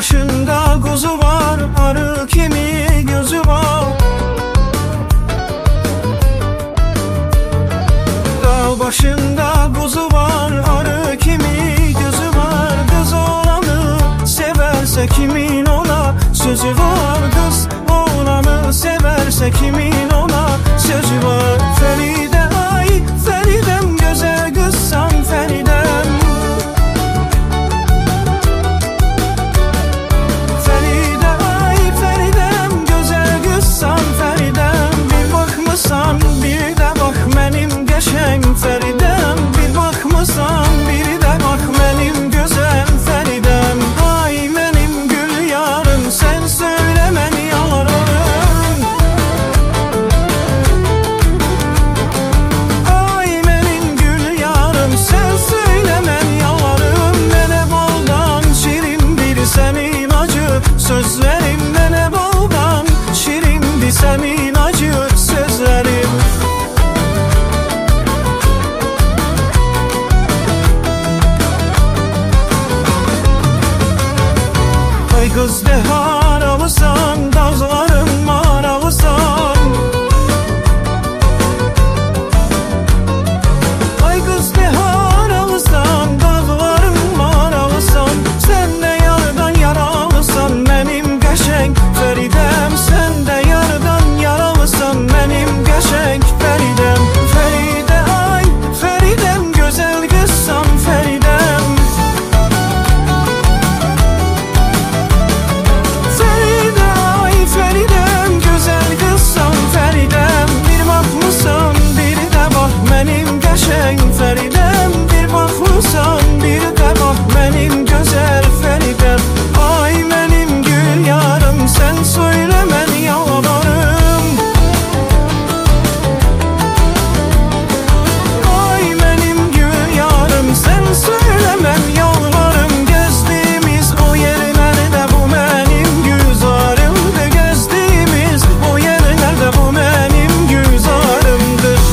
başında kuzu var, arı kimi gözü var. Dağ başında kuzu var, arı kimi gözü var. Kız oğlanı severse kimin ona sözü var. Kız oğlanı severse kimin ona sözü var. Feride ay Feridem, güzel kızsan Feridem. Feride ay Feridem, güzel kızsan Feridem. Bir bakmısan bir de bak benim geçen Feridem. Bir bakmısan bir de bak benim güzel Feridem. Ay benim gül yarım, sen söylemen yalvarırım. Ay benim gül yarım, sen söylemen yalvarırım. Mene baldan şirindir senin acı sözlerim. Mene baldan şirindir senin acı sözlerim. Ay kız ne haralısan, dağların maralısan. Ay kız ne haralısan, dağların maralısan. Sen de yardan yaralısan benim geçen Feridem. Sen de yardan yaralısan benim geçen Feridem. Feride ay Feridem, güzel kızsan Feridem. Feride ay Feridem, güzel kızsan Feridem. Bir bakmısan bir de bak benim geçen Feridem. Bir bakmısan bir de bak benim güzel Feridem. Ay benim gül yarım, sen söylemen yalvarırım. Ay benim gül yarım, sen söylemen yalvarırım. Gezdiğimiz o yer nerede, bu benim güzarımdı. Gezdiğimiz o yer nerede, bu benim güzarımdır.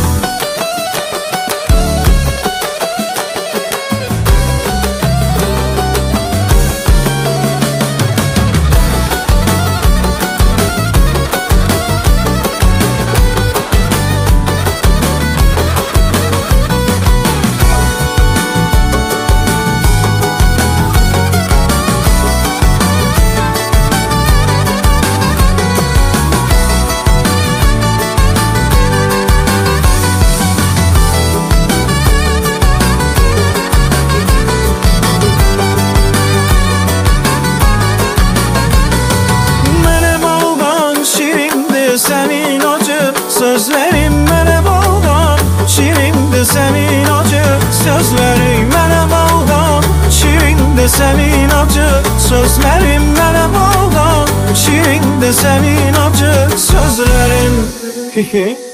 Mene baldan şirindi senin acı sözlerim. Mene baldan şirindi senin acı sözlerim. Mene baldan şirindi senin acı sözlerim. Mene baldan şirindi senin acı sözlerim.